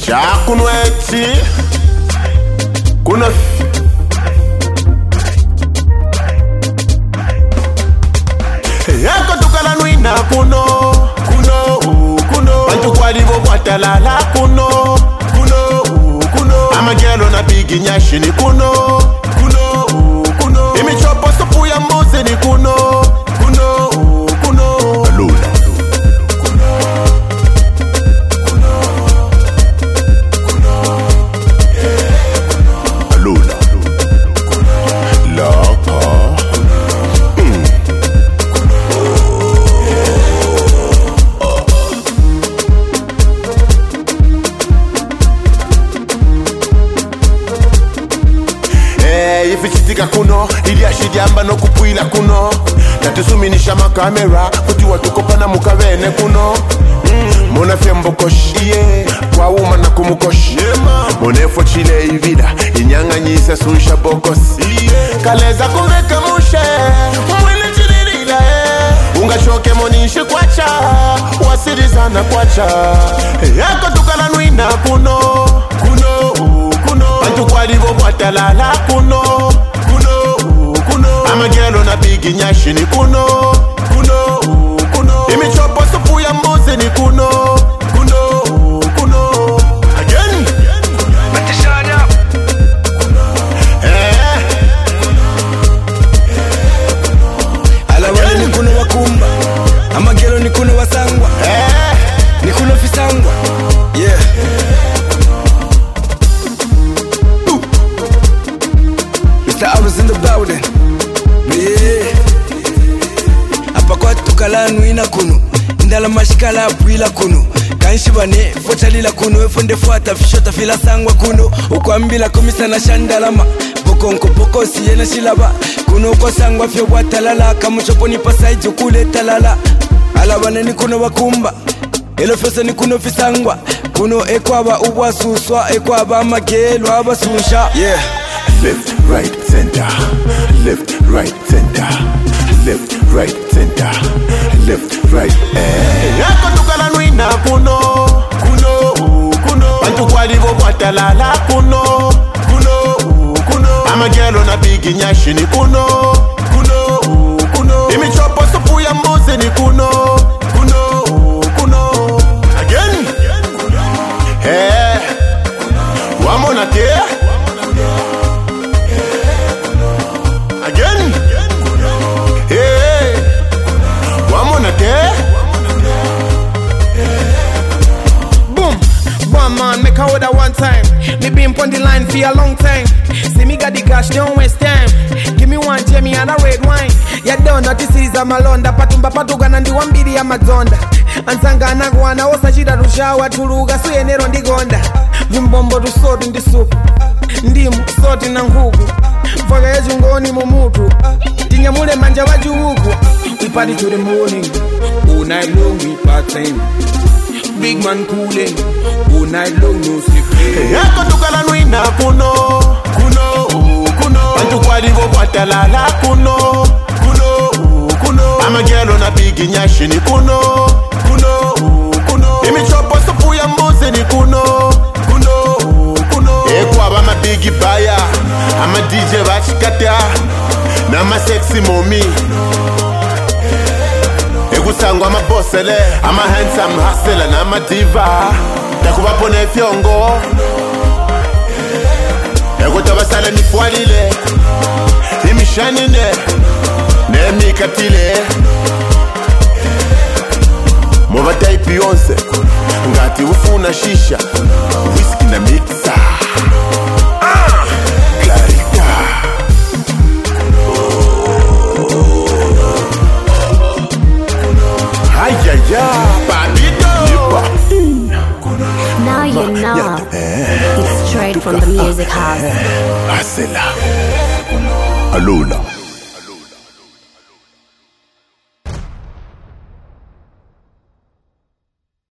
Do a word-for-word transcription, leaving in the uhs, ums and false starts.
Shakunweti Kuna Yako tukala nuina kuno Kuno Kuno Bantu kwa livo watalala kuno Kuno Kuno Amagelo na bigi nyashini kuno Kuno Kuno Imichopo supu ya mbuzi ni kuno Kuno Kuno Alula Ifichitika kuno, ili ashijamba no kupuila kuno Natusuminisha makamera, kuti watukopa na mukavene kuno mm. Mona fiambo koshi, yeah. Kwa uma na kumukoshi yeah, Monefo chile ivida, inyanga nyisa suisha bokosi yeah. Kaleza kumeka mushe, mwile chilirila eh. Unga shoke monishi kwacha, wasirizana kwacha Yako tukala nuina kuno Kuno, kuno Bantu kwa livo watalala kuno Kuno, kuno Amagelo na bigi nyashini kuno Kuno, kuno Imichopo supu ya mbuzi ni kuno Kuno, kuno Again Matishanya Eh Alawale ni kuno wakumba Amagelo ni kuno wasangwa Eh Ni kuno fisangwa Yeah I was in the building, yeah. Apa kwa tukala nuina kuno Ndala mashikala apuila kuno Kanshibane, fochalila kuno Efonde fuata, fishota fila sangwa kuno Ukwambila komisa na shandalama Boko nko boko siye na shilaba Kuno kwa sangwa fyo watalala Kamuchopo ni pasai jukule talala Alawane ni kuno wakumba Elo fyosa ni kuno fisangwa Kuno ekwaba uwa suswa Ekwaba magelo aba susha Yeah Left, right, center. Left, right, center. Left, right, center. Left, right, eh. Yako tukala nuina kuno Kuno, kuno Bantu kwa livo watalala kuno Kuno, kuno Amagelo na bigi nyashini kuno Kuno, kuno Imichopo supu ya mbuzi ni kuno Kuno, kuno Again Eh Wamona te Again Hey Wamona te Boom One man make a order one time Me been on the line for a long time See me got the cash, don't waste time Give me one Jamie and a red wine Ya don't know this is a malonda Patumba patuga nandi wambiri ya mazonda Ansanga anagwana osa shida rushawa Turuga suye nero ndigonda Vimbombo rusodi ndi supu Ndimu, soti na ngugu Foga yeju ngoni mumutu Tinyamule manja wajuhuku We party to the morning All night long we partying Big man cooling All night long no sleep Yako tukala nuina kuno Kuno, kuno Bantu kwa livo watalala kuno Kuno, kuno Amagelo na bigi nyashini kuno Kuno, kuno Imichopo supu ya mbuzi ni kuno Kuno, kuno Ekwa ba ma bigi baya Ama D J bachikata Nama sexy mommy Ekusangwa ama bossele Ama handsome hustler Nama diva Takuba pone fiongo Ekutoba sale mifwalile Imishanine Nemi katile Mova tai Beyonce Ngati ufuna shisha Whisky na mixa Ah Clarita Ayaya Babito Now you know It's straight from the music house Asela Alula